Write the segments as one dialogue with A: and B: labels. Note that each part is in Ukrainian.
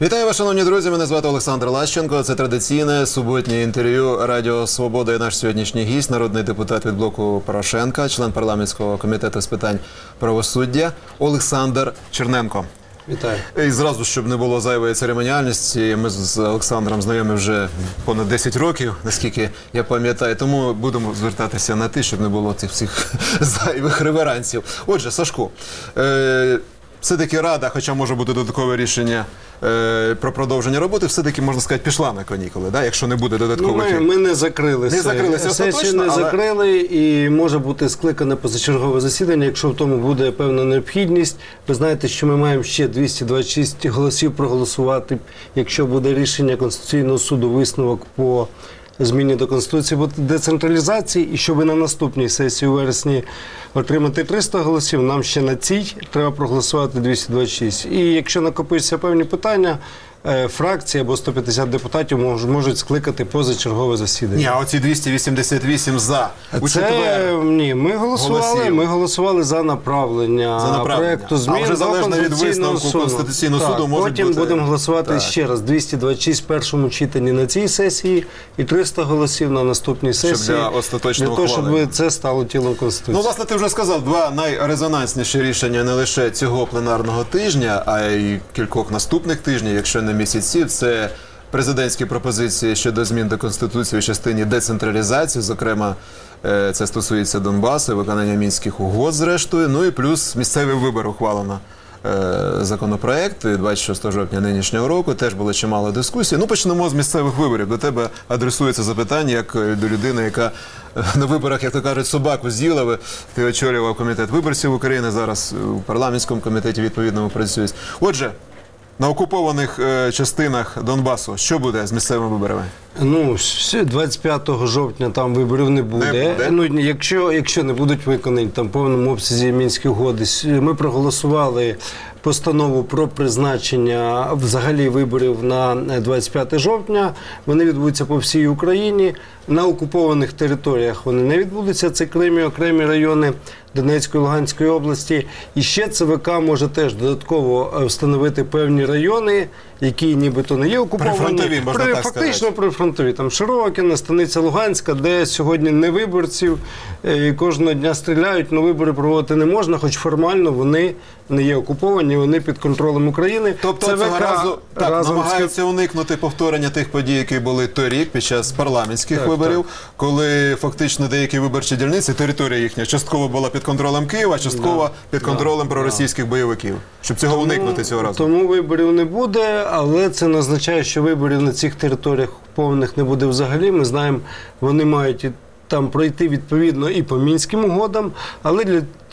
A: Вітаю вас, шановні друзі, мене звати Олександр Лащенко. Це традиційне суботнє інтерв'ю Радіо Свобода і наш сьогоднішній гість, народний депутат від блоку Порошенка, член парламентського комітету з питань правосуддя Олександр Черненко.
B: Вітаю.
A: І зразу, щоб не було зайвої церемоніальності, ми з Олександром знайомі вже понад 10 років, наскільки я пам'ятаю, тому будемо звертатися на ти, щоб не було цих всіх зайвих реверансів. Отже, Сашко, все-таки Рада, хоча може бути додаткове рішення про продовження роботи, все-таки, можна сказати, пішла на канікули, да? Якщо не буде додаткових...
B: Ми не закрилися.
A: Не закрилися
B: Сесію не закрили, і може бути скликане позачергове засідання, якщо в тому буде певна необхідність. Ви знаєте, що ми маємо ще 226 голосів проголосувати, якщо буде рішення Конституційного суду, висновок по зміні до Конституції децентралізації, і щоб на наступній сесії у вересні отримати 300 голосів, нам ще на цій треба проголосувати 226. І якщо накопичаться певні питання, фракції або 150 депутатів можуть скликати позачергове засідання.
A: Ні, а оці 288 за.
B: Ні, ми голосували за направлення проекту змін.
A: А вже залежно від висновку Конституційного суду може бути...
B: Потім будемо голосувати ще раз. 226 в першому читанні на цій сесії і 300 голосів на наступній сесії.
A: Для остаточного
B: ухвалення. Для того, щоб це стало тілом Конституції.
A: Ну, власне, ти вже сказав, два найрезонансніші рішення не лише цього пленарного тижня, а й кількох наступних тижнів, якщо не місяців. Це президентські пропозиції щодо змін до Конституції в частині децентралізації, зокрема, це стосується Донбасу, виконання Мінських угод, зрештою, ну і плюс місцевий вибір ухвалено законопроект 26 жовтня нинішнього року, теж було чимало дискусій. Ну, почнемо з місцевих виборів. До тебе адресується запитання, як до людини, яка на виборах, як то кажуть, собаку з'їла. Ти очолював комітет виборців України, зараз у парламентському комітеті відповідному працюєш. Отже, на окупованих частинах Донбасу що буде з місцевими виборами?
B: Ну, 25 жовтня там виборів не буде. Ну, якщо не будуть виконані там в повному обсязі Мінські угоди. Ми проголосували постанову про призначення взагалі виборів на 25 жовтня. Вони відбудуться по всій Україні. На окупованих територіях вони не відбудуться. Це Крим і окремі райони Донецької, Луганської області. І ще ЦВК може теж додатково встановити певні райони, які нібито не є окуповані.
A: Прифронтові, можна так сказати.
B: Фактично прифронтові. Там Широкине, станиця Луганська, де сьогодні не виборців, і кожного дня стріляють, але вибори проводити не можна, хоч формально вони не є окуповані, вони під контролем України.
A: Тобто цього разу намагаються уникнути повторення тих подій, які були торік під час парламентських виборів, коли фактично деякі виборчі дільниці, територія їхня, частково була під контролем Києва, частково під контролем проросійських бойовиків. Щоб цього уникнути цього разу.
B: Тому виборів не буде, але це не означає, що виборів на цих територіях повних не буде взагалі. Ми знаємо, вони мають там пройти відповідно і по Мінським угодам, але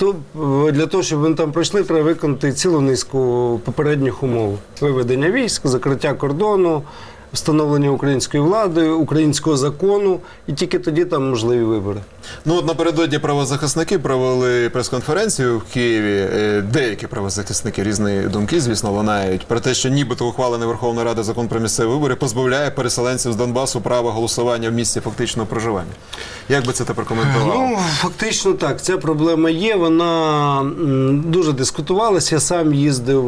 B: для того, щоб вони там пройшли, треба виконати цілу низку попередніх умов. Виведення військ, закриття кордону, встановлення української влади, українського закону, і тільки тоді там можливі вибори.
A: Ну, от напередодні правозахисники провели прес-конференцію в Києві. Деякі правозахисники, різні думки, звісно, лунають про те, що нібито ухвалений Верховною Радою закон про місцеві вибори позбавляє переселенців з Донбасу права голосування в місці фактичного проживання. Як би це ти прокоментував?
B: Ну, фактично так. Ця проблема є, вона дуже дискутувалася. Я сам їздив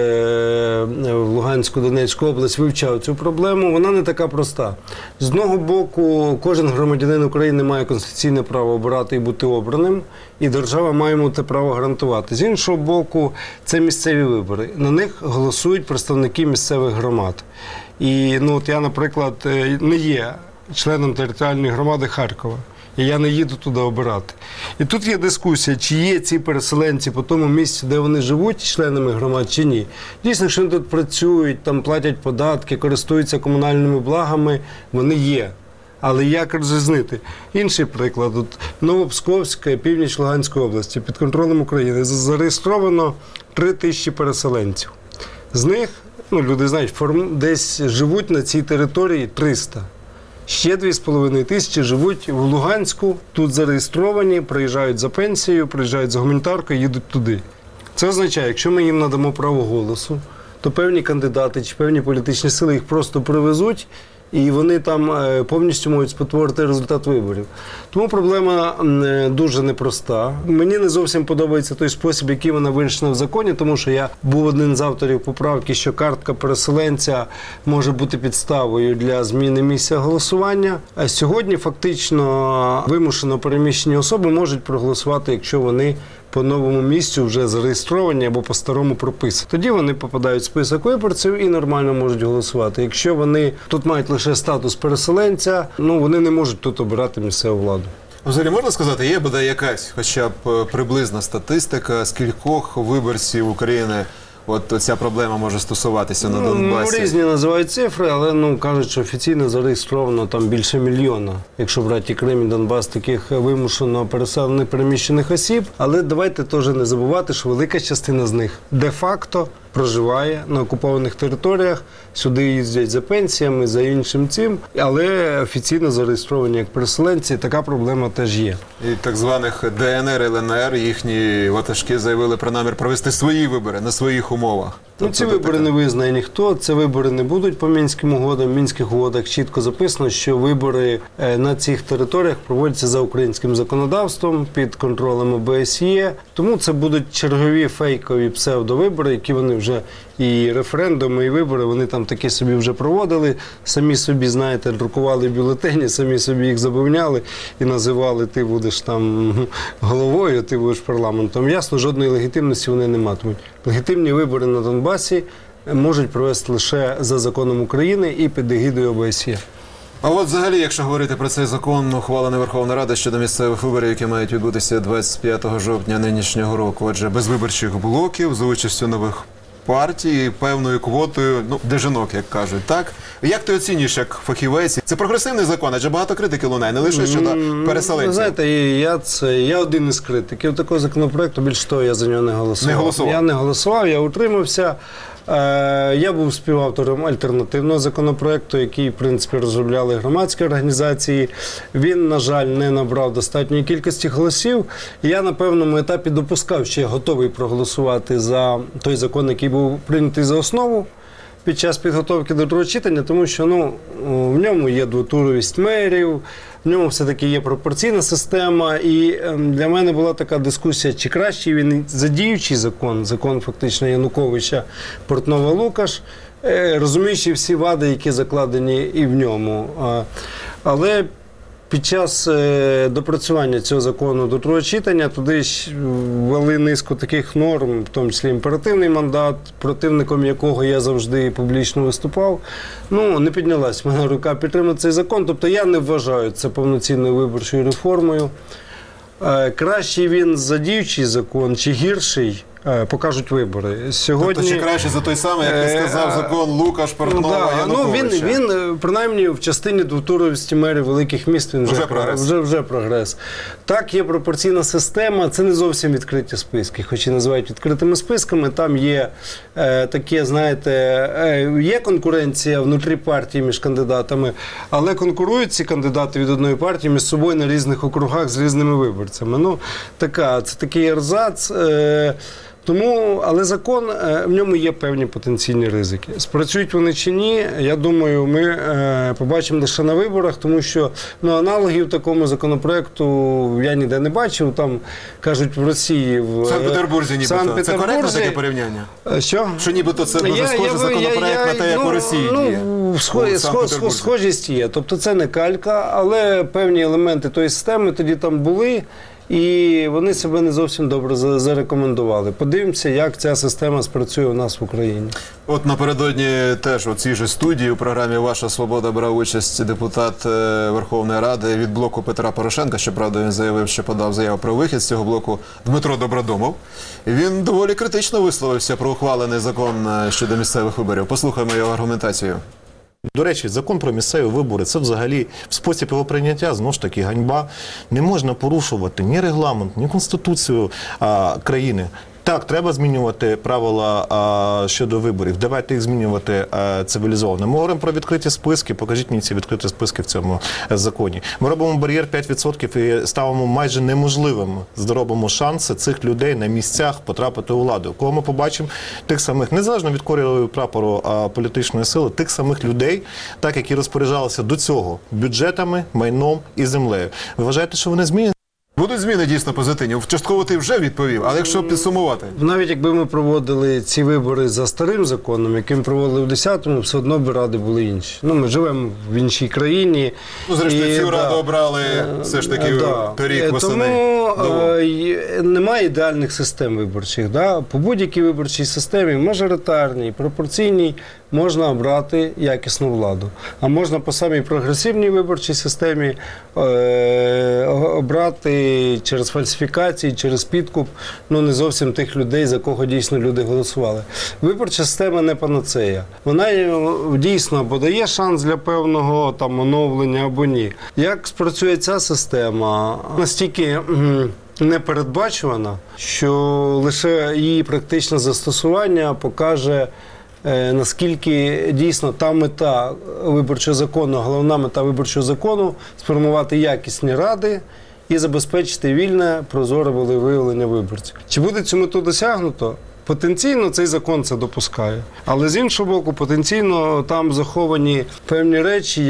B: в Луганську, Донецьку область, вивчав цю проблему. Вона не така проста. З одного боку, кожен громадянин України має конституційне право обирати і бути обраним, і держава має йому те право гарантувати. З іншого боку, це місцеві вибори. На них голосують представники місцевих громад. І от я, наприклад, не є членом територіальної громади Харкова. І я не їду туди обирати. І тут є дискусія, чи є ці переселенці по тому місці, де вони живуть, членами громад, чи ні. Дійсно, якщо вони тут працюють, там платять податки, користуються комунальними благами, вони є. Але як розрізнити? Інший приклад. Новопсковська, північ Луганської області, під контролем України, зареєстровано 3 тисячі переселенців. З них, люди знають, десь живуть на цій території 300. Ще 2,5 тисячі живуть в Луганську, тут зареєстровані, приїжджають за пенсією, приїжджають за гуманітаркою, їдуть туди. Це означає, якщо ми їм надамо право голосу, то певні кандидати чи певні політичні сили їх просто привезуть і вони там повністю можуть спотворити результат виборів. Тому проблема дуже непроста. Мені не зовсім подобається той спосіб, який вона вирішена в законі, тому що я був один з авторів поправки, що картка переселенця може бути підставою для зміни місця голосування. А сьогодні фактично вимушено переміщені особи можуть проголосувати, якщо вони по новому місцю вже зареєстровані або по-старому прописані. Тоді вони попадають в список виборців і нормально можуть голосувати. Якщо вони тут мають лише статус переселенця, вони не можуть тут обирати місцеву владу.
A: Взагалі можна сказати, є бодай якась хоча б приблизна статистика, скількох виборців України от ця проблема може стосуватися на Донбасі?
B: Різні називають цифри, але кажуть, що офіційно зареєстровано там більше мільйона, якщо брати і Крим, і Донбас, таких вимушено переселених переміщених осіб. Але давайте теж не забувати, що велика частина з них де-факто проживає на окупованих територіях, сюди їздять за пенсіями, за іншим цим, але офіційно зареєстровані як переселенці, така проблема теж є.
A: І так званих ДНР, ЛНР, їхні ватажки заявили про намір провести свої вибори на своїх умовах.
B: Ці вибори не визнає ніхто, ці вибори не будуть по Мінським угодам. В Мінських угодах чітко записано, що вибори на цих територіях проводяться за українським законодавством, під контролем ОБСЄ. Тому це будуть чергові фейкові псевдовибори, які вони вже і референдуми, і вибори, вони там такі собі вже проводили. Самі собі, знаєте, друкували бюлетені, самі собі їх забавняли і називали: ти будеш там головою, ти будеш парламентом. Ясно, жодної легітимності вони не матимуть. Легітимні вибори на Донбасі можуть провести лише за законом України і під егідою ОБСЄ.
A: А от взагалі, якщо говорити про цей закон, ухвалений Верховна Рада щодо місцевих виборів, які мають відбутися 25 жовтня нинішнього року, отже, без виборчих блоків, за участю нових партій, певною квотою, для жінок, як кажуть, так? Як ти оцінюєш як фахівець? Це прогресивний закон, адже багато критики лунає, не лише щодо переселенців.
B: Ви знаєте, я один із критиків такого законопроекту, більше того, я за нього не голосував.
A: Не голосував?
B: Я не голосував, я утримався. Я був співавтором альтернативного законопроекту, який, в принципі, розробляли громадські організації. Він, на жаль, не набрав достатньої кількості голосів. Я на певному етапі допускав, що я готовий проголосувати за той закон, який був прийнятий за основу під час підготовки до другого читання, тому що в ньому є двотуровість мерів, в ньому все-таки є пропорційна система, і для мене була така дискусія, чи краще він за діючий закон фактично Януковича, Портнова-Лукаш, розуміючи всі вади, які закладені і в ньому. Але під час допрацювання цього закону до другого читання туди ввели низку таких норм, в тому числі імперативний мандат, противником якого я завжди публічно виступав. Не піднялась в мене рука підтримати цей закон. Тобто я не вважаю це повноцінною виборчою реформою. Кращий він за діючий закон чи гірший, покажуть вибори. Сьогодні...
A: Тобто ще краще за той самий, як ти сказав, закон Лукаш, Портнова, Януковича.
B: Він, принаймні, в частині двотуровості мерів великих міст, він вже прогрес. Так, є пропорційна система, це не зовсім відкриті списки, хоч і називають відкритими списками. Там є таке, знаєте, є конкуренція внутрі партії між кандидатами, але конкурують ці кандидати від одної партії між собою на різних округах з різними виборцями. Це такий ерзац. Але закон, в ньому є певні потенційні ризики. Спрацюють вони чи ні, я думаю, ми побачимо лише на виборах, тому що аналогів такому законопроекту я ніде не бачив. Там, кажуть, в Росії, в
A: Санкт-Петербурзі нібито. Це коректно таке порівняння?
B: Що?
A: Що нібито це дуже схожий законопроект на те, як у Росії діє?
B: Схожість є. Тобто це не калька, але певні елементи тої системи тоді там були. І вони себе не зовсім добре зарекомендували. Подивимося, як ця система спрацює у нас в Україні.
A: От напередодні теж у цій же студії у програмі «Ваша свобода» брав участь депутат Верховної Ради від блоку Петра Порошенка. Щоправда, він заявив, що подав заяву про вихід з цього блоку Дмитро Добродомов. Він доволі критично висловився про ухвалений закон щодо місцевих виборів. Послухаємо його аргументацію.
C: До речі, закон про місцеві вибори – це взагалі спосіб його прийняття, знову ж таки, ганьба. Не можна порушувати ні регламент, ні конституцію країни. Так, треба змінювати правила щодо виборів. Давайте їх змінювати цивілізовано. Ми говоримо про відкриті списки. Покажіть мені ці відкриті списки в цьому законі. Ми робимо бар'єр 5% і ставимо майже неможливим, зробимо шанси цих людей на місцях потрапити у владу. Кого ми побачимо? Тих самих, незалежно від кольору прапору політичної сили, тих самих людей, так, які розпоряджалися до цього бюджетами, майном і землею. Ви вважаєте, що вони змінять?
A: Будуть зміни дійсно позитивні. Частково ти вже відповів, але якщо підсумувати.
B: Навіть якби ми проводили ці вибори за старим законом, яким проводили в 10-му, все одно б ради були інші. Ну, ми живемо в іншій країні.
A: Ну, зрештою, цю раду обрали все ж таки торік восени.
B: Тому немає ідеальних систем виборчих. Да? По будь-якій виборчій системі, мажоритарній, пропорційній, можна обрати якісну владу. А можна по самій прогресивній виборчій системі обрати через фальсифікації, через підкуп, ну не зовсім тих людей, за кого дійсно люди голосували. Виборча система не панацея. Вона дійсно або дає шанс для певного там оновлення, або ні. Як спрацює ця система? Настільки непередбачувана, що лише її практичне застосування покаже, наскільки дійсно та мета виборчого закону, головна мета виборчого закону – сформувати якісні ради і забезпечити вільне, прозоре волевиявлення виборців. Чи буде цю мету досягнуто? Потенційно цей закон це допускає. Але з іншого боку, потенційно там заховані певні речі,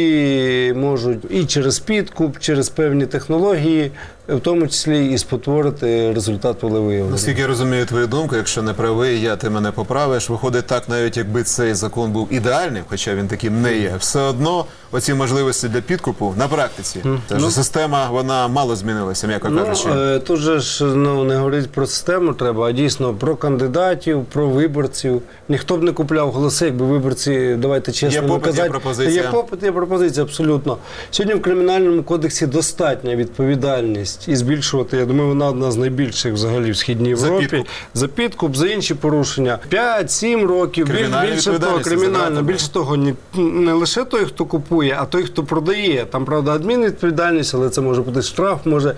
B: які можуть і через підкуп, через певні технології, в тому числі і спотворити результат волевиявлення.
A: Наскільки я розумію твою думку, якщо не правий, ти мене поправиш, виходить так, навіть якби цей закон був ідеальним, хоча він таким не є, все одно оці можливості для підкупу на практиці. Тож система, вона мало змінилася, м'яко кажучи.
B: Тут же ж не говорити про систему треба, а дійсно про кандидатів, про виборців. Ніхто б не купляв голоси, якби виборці, давайте чесно казати.
A: Є пропозиція.
B: Є попит, є пропозиція, абсолютно. Сьогодні в Кримінальному кодексі достатня відповідальність і збільшувати, я думаю, вона одна з найбільших взагалі в Східній Європі. За підкуп, за інші порушення. 5-7 років, більше того, кримінально. Більше того, не лише той, хто купує, а той, хто продає. Там, правда, адмінвідповідальність, але це може бути штраф, може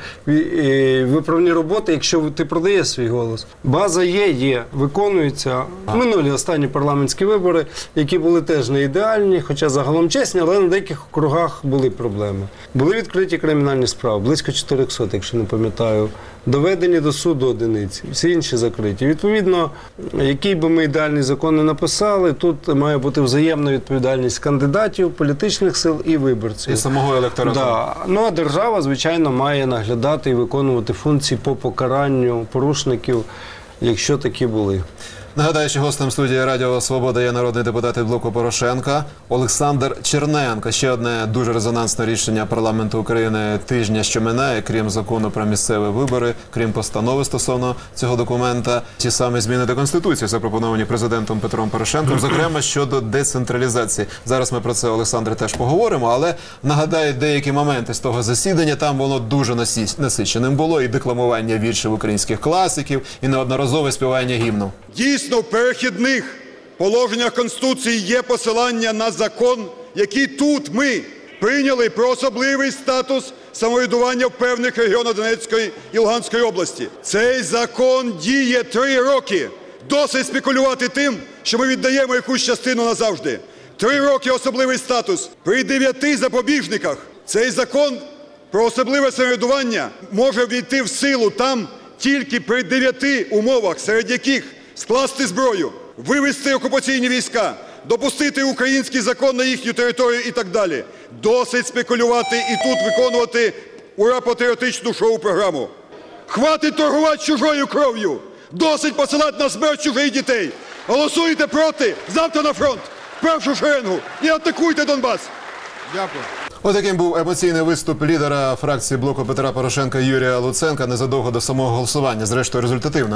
B: виправні роботи, якщо ти продаєш свій голос. База є, виконується. Минулі останні парламентські вибори, які були теж не ідеальні, хоча загалом чесні, але на деяких округах були проблеми. Були відкриті кримінальні справи, близько 400, якщо не пам'ятаю, доведені до суду одиниці, всі інші закриті. Відповідно, який би ми ідеальний закон не написали, тут має бути взаємна відповідальність кандидатів, політичних сил і виборців.
A: І самого електорату.
B: Да. Ну, а держава, звичайно, має наглядати і виконувати функції по покаранню порушників, якщо такі були.
A: Нагадаю, що гостем студії Радіо Свобода є народний депутат від блоку Порошенка Олександр Черненко. Ще одне дуже резонансне рішення парламенту України тижня, що минає, крім закону про місцеві вибори, крім постанови стосовно цього документа, ті самі зміни до Конституції, запропоновані президентом Петром Порошенком, зокрема щодо децентралізації. Зараз ми про це, Олександре, теж поговоримо, але нагадаю деякі моменти з того засідання, там воно дуже насиченим було, і декламування віршів українських класиків, і неодноразове співання гімну.
D: Дійсно, в перехідних положеннях Конституції є посилання на закон, який тут ми прийняли про особливий статус самоврядування в певних регіонах Донецької і Луганської області. Цей закон діє 3 роки. Досить спекулювати тим, що ми віддаємо якусь частину назавжди. 3 роки особливий статус. При 9 запобіжниках цей закон про особливе самоврядування може війти в силу там тільки при 9 умовах, серед яких скласти зброю, вивести окупаційні війська, допустити український закон на їхню територію і так далі. Досить спекулювати і тут виконувати ура-патріотичну шоу-програму. Хватить торгувати чужою кров'ю. Досить посилати на смерть чужих дітей. Голосуйте проти, завтра на фронт, в першу шеренгу і атакуйте Донбас. Дякую.
A: Отаким був емоційний виступ лідера фракції блоку Петра Порошенка Юрія Луценка незадовго до самого голосування. Зрештою, результативно.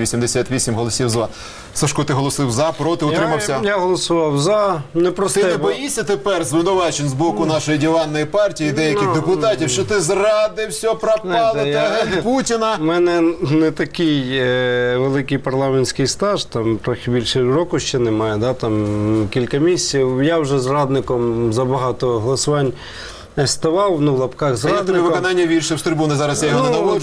A: 288 голосів за. Сашко, ти голосив за, проти, утримався?
B: Я голосував за.
A: Ти не боїшся тепер звинувачень з боку нашої диванної партії, деяких депутатів, що ти зрадив, все пропало, ти агент Путіна?
B: У мене не такий великий парламентський стаж, там трохи більше року ще немає, да, там кілька місяців. Я вже зрадником за багато голосувань ставав, ну, в лапках
A: А як тобі
B: зрадником.
A: виконання віршів з трибуни? Зараз я його не наводжу.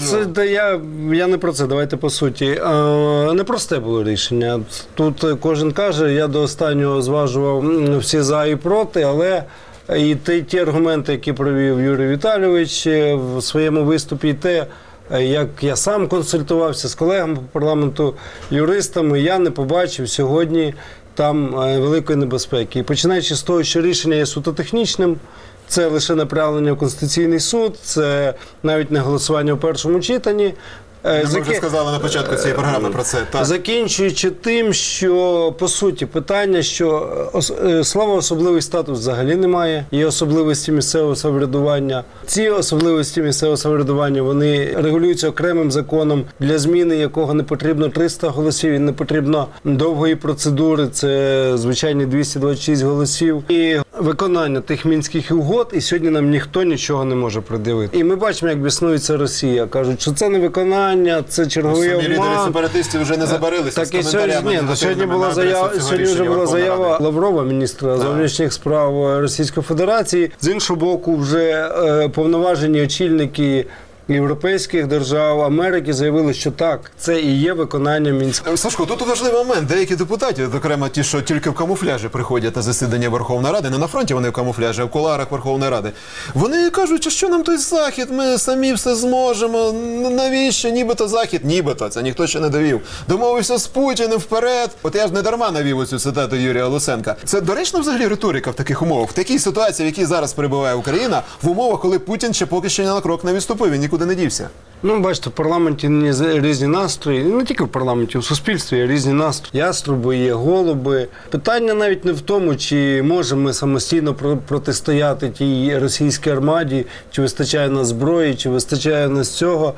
B: Я не про це, давайте по суті. Непросте було рішення. Тут кожен каже, я до останнього зважував всі за і проти, але і ті аргументи, які провів Юрій Віталійович в своєму виступі, і те, як я сам консультувався з колегами по парламенту, юристами, я не побачив сьогодні там великої небезпеки. І починаючи з того, що рішення є суто технічним, це лише направлення в Конституційний суд, це навіть не голосування в першому читанні.
A: Ми вже сказали на початку цієї програми про це. Так.
B: Закінчуючи тим, що, по суті, питання, що слова особливий статус взагалі немає, є особливості місцевого самоврядування. Ці особливості місцевого самоврядування, вони регулюються окремим законом, для зміни якого не потрібно 300 голосів, і не потрібно довгої процедури, це звичайні 226 голосів. І виконання тих мінських угод, і сьогодні нам ніхто нічого не може придивити. І ми бачимо, як біснується Росія. Кажуть, що це не виконання, це черговий
A: Самі лідери
B: обман.
A: сепаратистів вже не забарилися з
B: Так і сьогодні,
A: коментарями.
B: сьогодні була сьогодні вже була заява Лаврова, міністра зовнішніх справ Російської Федерації. З іншого боку, вже повноважені очільники європейських держав, Америки заявили, що так, це і є виконання Мінського.
A: Сашко, тут важливий момент. Деякі депутати, окремо ті, що тільки в камуфляжі приходять на засідання Верховної Ради, не на фронті вони в камуфляжі, а в кулуарах Верховної Ради, вони кажуть, що нам той Захід, ми самі все зможемо, навіщо, нібито Захід, нібито, це ніхто ще не довів. Домовився з Путіним вперед. От я ж не дарма навів оцю цитату Юрія Луценка. Це доречна взагалі риторика в таких умовах, в такій ситуації, в якій зараз перебуває Україна, в умовах, коли Путін ще поки що на крок не відступив, він нікуди не дівся.
B: Ну, бачите, в парламенті різні настрої, не тільки в парламенті, в суспільстві є різні настрої. Яструби, є голуби. Питання навіть не в тому, чи можемо ми самостійно протистояти тій російській армаді, чи вистачає нас зброї, чи вистачає нас цього.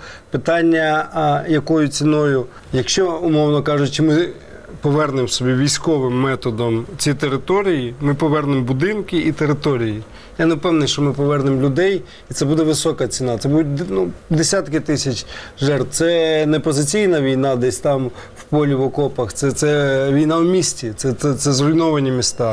B: Питання, якою ціною, якщо, умовно кажучи, ми повернемо собі військовим методом ці території, ми повернемо будинки і території. Я не впевнений, що ми повернемо людей, і це буде висока ціна. Це будуть десятки тисяч жертв. Це не позиційна війна десь там в полі, в окопах, це війна в місті, це зруйновані міста.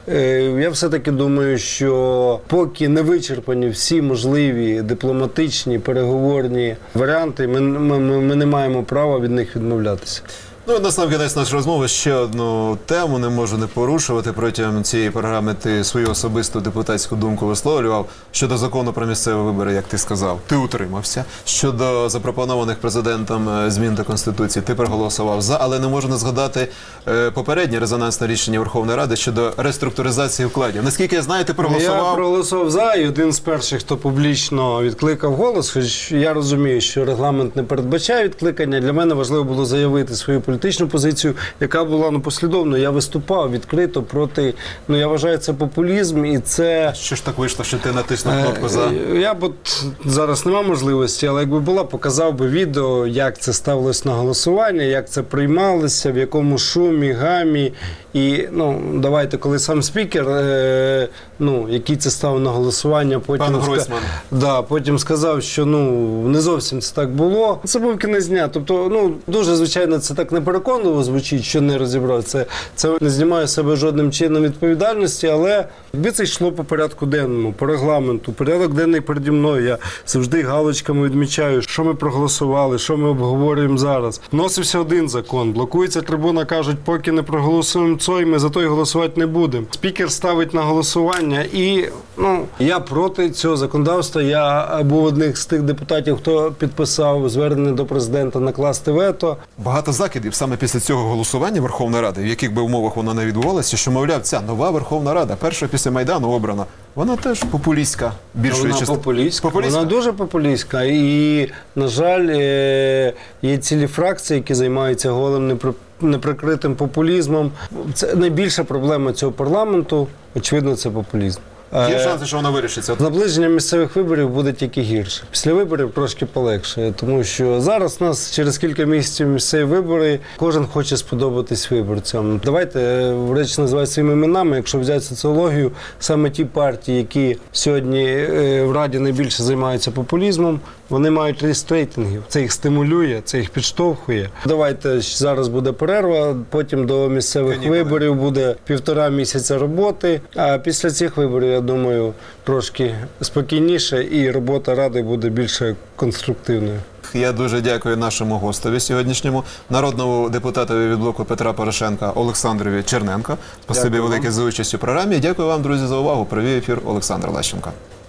B: Я все-таки думаю, що поки не вичерпані всі можливі дипломатичні, переговорні варіанти, ми не маємо права від них відмовлятися.
A: Ну, насамкінець нашої розмови ще одну тему не можу не порушувати. Протягом цієї програми ти свою особисту депутатську думку висловлював щодо закону про місцеві вибори, як ти сказав. Ти утримався. Щодо запропонованих президентом змін до Конституції, ти проголосував за, але не можу не згадати попереднє резонансне рішення Верховної Ради щодо реструктуризації вкладів. Наскільки я знаю, ти проголосував?
B: Я проголосував за, і один з перших, хто публічно відкликав голос, хоч я розумію, що регламент не передбачає відкликання, для мене важливо було заявити свою політичну позицію, яка була послідовно. Я виступав відкрито проти, я вважаю, це популізм і це...
A: Що ж так вийшло, що ти натиснув кнопку за?
B: Я б зараз нема можливості, але якби була, показав би відео, як це ставилось на голосування, як це приймалося, в якому шумі, гамі. І, давайте, коли сам спікер, який це ставив на голосування, потім сказав, що, не зовсім це так було. Це був кінець дня. Тобто, дуже, звичайно, це так непереконливо звучить, що не розібрав. Це не знімає з себе жодним чином відповідальності, але якби це йшло по порядку денному, по регламенту, порядок денний переді мною, я завжди галочками відмічаю, що ми проголосували, що ми обговорюємо зараз. Вносився один закон, блокується трибуна, кажуть, поки не проголосуємо цей, ми за той голосувати не будемо. Спікер ставить на голосування і, я проти цього законодавства. Я був одним з тих депутатів, хто підписав звернення до президента накласти вето.
A: Багато закидів саме після цього голосування Верховної Ради, в яких би умовах вона не відбувалася, що, мовляв, ця нова Верховна Рада, перша після Майдану обрана, вона теж популістська.
B: Вона популістська. Вона дуже популістська. І, на жаль, є цілі фракції, які займаються голим неприкритим популізмом. Це найбільша проблема цього парламенту, очевидно, це популізм.
A: Є шанси, що воно вирішиться?
B: Наближення місцевих виборів буде тільки гірше. Після виборів трошки полегше, тому що зараз у нас через кілька місяців місцеві вибори, кожен хоче сподобатись виборцям. Давайте речі називати своїми іменами, якщо взяти соціологію, саме ті партії, які сьогодні в Раді найбільше займаються популізмом, вони мають ріст рейтингів. Це їх стимулює, це їх підштовхує. Давайте зараз буде перерва, потім до місцевих виборів буде 1,5 місяця роботи, а після цих виборів, я думаю, трошки спокійніше і робота Ради буде більш конструктивною.
A: Я дуже дякую нашому гостеві сьогоднішньому, народному депутатові від блоку Петра Порошенка Олександрові Черненко. Спасибі
B: Дякую
A: велике
B: вам.
A: за участь у програмі. Дякую вам, друзі, за увагу. Провів ефір Олександр Лащенко.